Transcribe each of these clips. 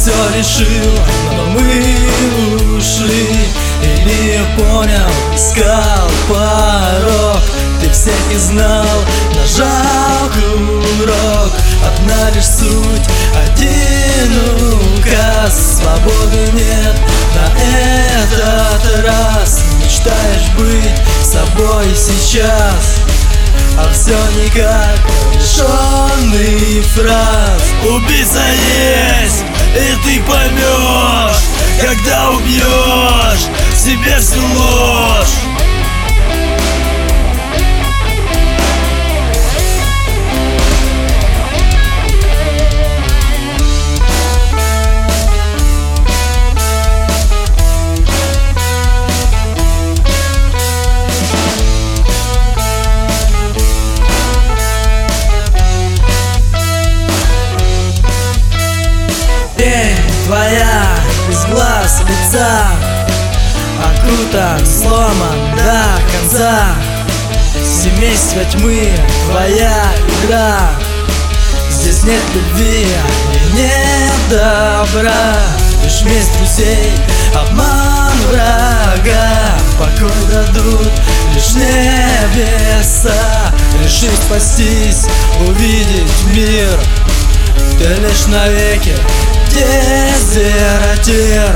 все решил, но мы ушли. И не понял, искал порог. Ты всех и знал, нажал курок. Одна лишь суть, один указ. Свободы нет на этот раз. Мечтаешь быть собой сейчас, а все никак лишенный фраз. Убийца есть, и ты поймешь, когда убьешь себе всю ложь. Тень твоя из глаз лица окутан сломан до конца. Семейство тьмы твоя игра. Здесь нет любви и нет добра. Лишь месть друзей, обман врага. Покой дадут лишь небеса. Решив спастись, увидеть мир, ты лишь навеки дезертир.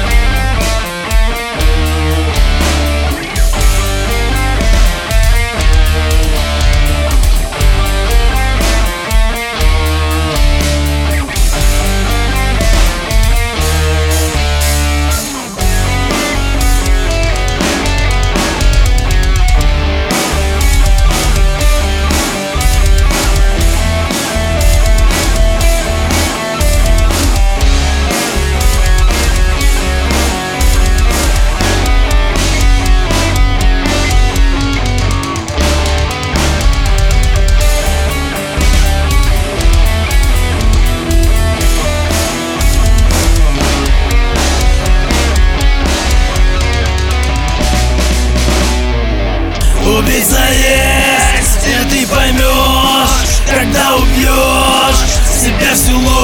Убийца есть, и ты поймешь, когда убьешь себе всю ложь.